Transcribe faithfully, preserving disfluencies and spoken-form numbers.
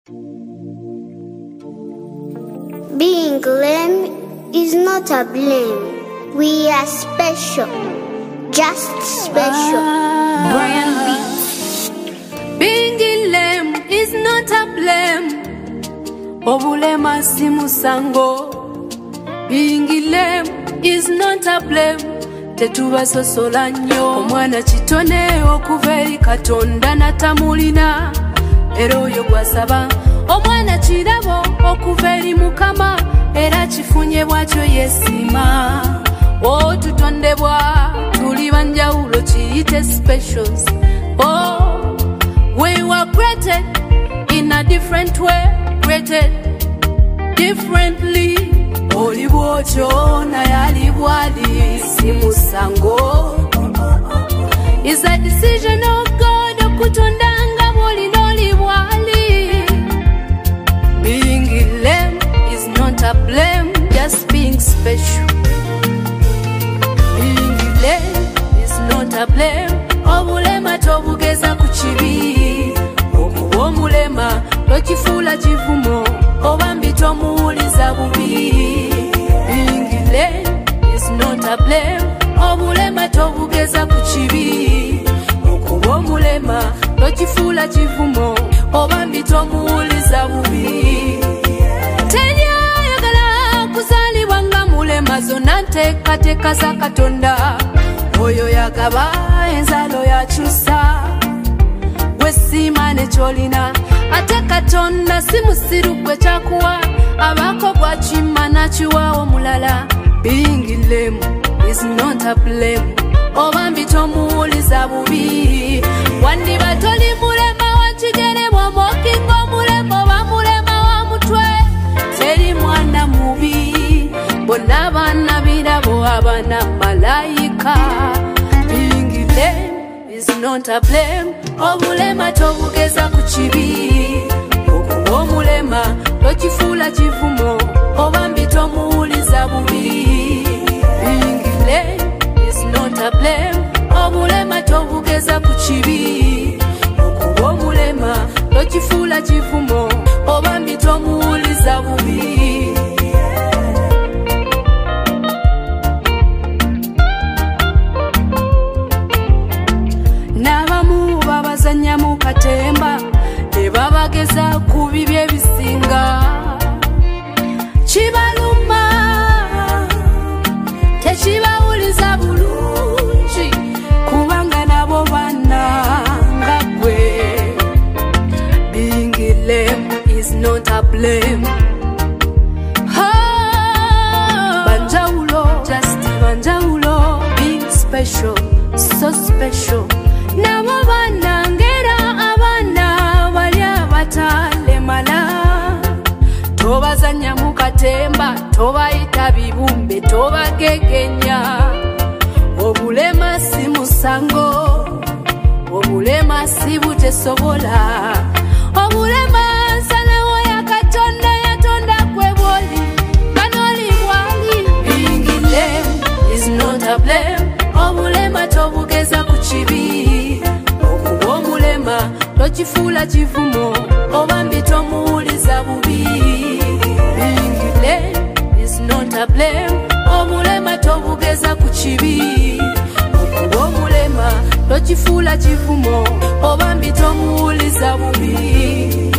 Being lame is not a blame. We are special, just special. Ah, Brian Beats. Being lame is not a blame. Obulema si musango. Being lame is not a blame. Tetuba sosola nnyo. Omwana kitone okuva eri Katonda natamulina. Era oyo gwasaba. Omwana kirabo okuva eri Mukama. Era kifunye bwatyo yesima. Oh, tutondebwa tuli banjawulo kiyite specials. Oh, we were created in a different way, created differently. Oli bwotyo naye ali bwali si musango. It's a decision of God okutonda nga bwoli n'oli bwali. Being lame is not a blame, just being special. Being lame is not a blame. Obulema tobugeza ku kibi. Okuba omulema tokifuula kivumo. Oba mbi tomuwuliza bubi. Being lame is not a blame. Obulema tobugeza ku kibi. Okuba omulema tokifuula kivumo. Oba mbi tomuwuliza bubi. Teryayagala kuzaalibwa nga mulema zonna nteekateeka za Katonda. Oyo yagaba enzalo yakyusa. Gwe siima ne kyolina. Ate Katonda si musiru gwe kyakuwa. Abaako gwakima nakiwa omulala. Being lame is not a blame. Oba mbi tomuwuliza bubi. Wandiba toli mulema wa kigere bw'omwokinga omulema oba mulema wa mutwe. Teri mwana mubi. Bonna abaana birabo abaana malayika. Being lame is not a blame. Obulema tobugeza ku kibi. Okuba omulema tokifuula kivumo. Oba mbi tomuwuliza bubi. Being lame is not a blame. Obulema tobugeza ku kibi. Okuba omulema tokifuula kivumo. Oba mbi tomuwuliza bubi. N'abamu babazanya mu katemba ne babageza ku bibi ebisinga. Kibaluma tekibawuliza bulungi kubanga nabo baana nga ggwe. Being lame is not a blame. Oh, banjawulo, just banjawulo. Being special, so special. Nabo baana ngera abaana bali abatalemala. Tobazanya mu katemba, tobayita bibumbe, tobagegenya. Obulema si musango, obulema si butesobola. Obulema nsanawo ya Katonda yatonda gwe bwoli, nga n'oli bwali. Being lame is not a blame. Obulema tobugeza ku kibi. Okuba omulema tokifuula kivumo. Oba mbi tomuwuliza bubi. Being lame is not a blame. Obulema tobugeza ku kibi. Okuba omulema tokifuula kivumo. Oba mbi tomuwuliza bubi.